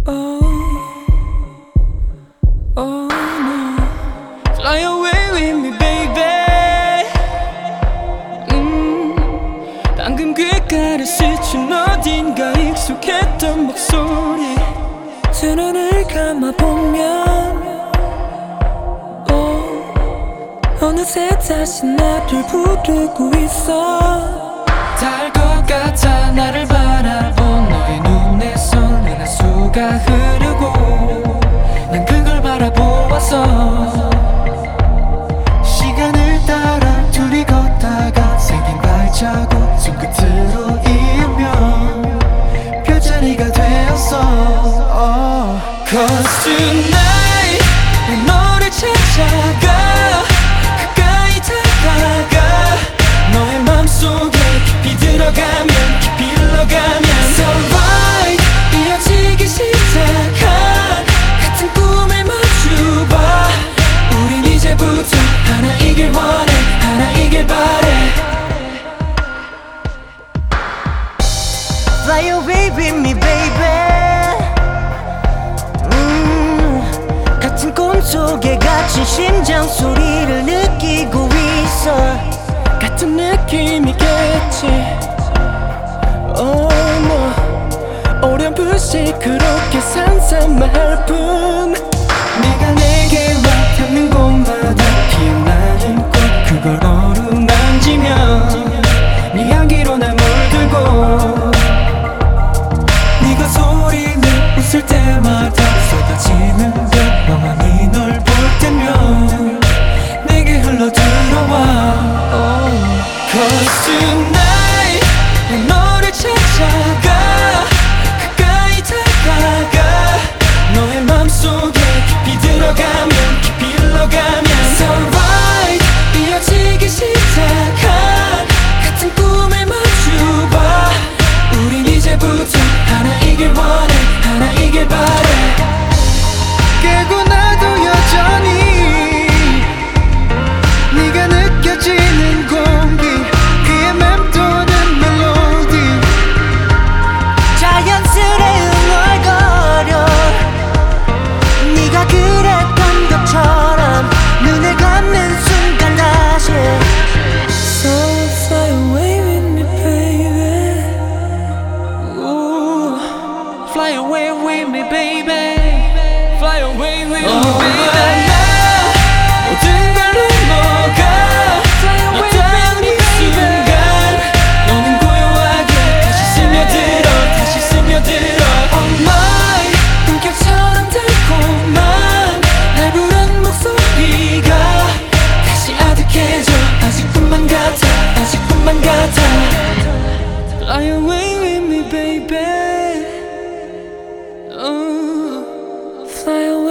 Oh, oh no. Fly away with me, baby. 방금 귓가를 스친 어딘가 익숙했던 목소리. 두 눈을 감아보면 어느새 다시 나를 부르고 있어. 닿을 것 같아 나를 바라본 너의 눈에서 은하 수가 흐르고 난 그걸 바라보았어. 시간을 따라 둘이 걷다가 생긴 발자국 손끝으로 이으면 별자리가 되었어. Cause tonight 너를 찾아가 가까이 다가가 너의 맘속에 깊이 들어가면 깊이 흘러가면 So right 이어지기 시작한 같은 꿈을 마주봐. 우린 이제부터 하나이길 원해 하나이길 바래. Fly away with me, baby. 같은 꿈속에 갇힌 심장 소리를 느끼고 있어. 같은 느낌이겠지. 뭐 어렴풋이 그렇게 상상할 뿐. 내가 내게 와닿는 곳마다 기억나는 꽃 그걸 어루만지면 네 향기로 날 물들고 네가 소리내 웃을 때마다 쏟아지는 별 멍하니 널 볼 때면 내게 흘러들어와. Cause tonight 너를 찾아가 가까이 다가가 너의 맘속에 깊이 들어가면 깊이 흘러가면 So right 이어지기 시작한 같은 꿈을 마주봐. 우린 이제부터 하나이길 원해 하나이길 바래. 깨고 나도 여전히 네가 느껴지는 공기 귀에 맴도는 멜로디 자연스레 흥얼거려 네가 그랬던 것처럼 눈을 감는 순간 다시 So fly away with me, baby. Ooh, fly away with me, baby. Fly away with me, baby. 모든 걸 넘어가. 어떤 이 순간 너는 고요하게 다시 스며들어 다시 스며들어. Oh my 본격처럼 달콤한 날 부른 목소리가 다시 아득해져. 아직뿐만 같아 아직뿐만 같아. Fly away with me, baby. Fly away.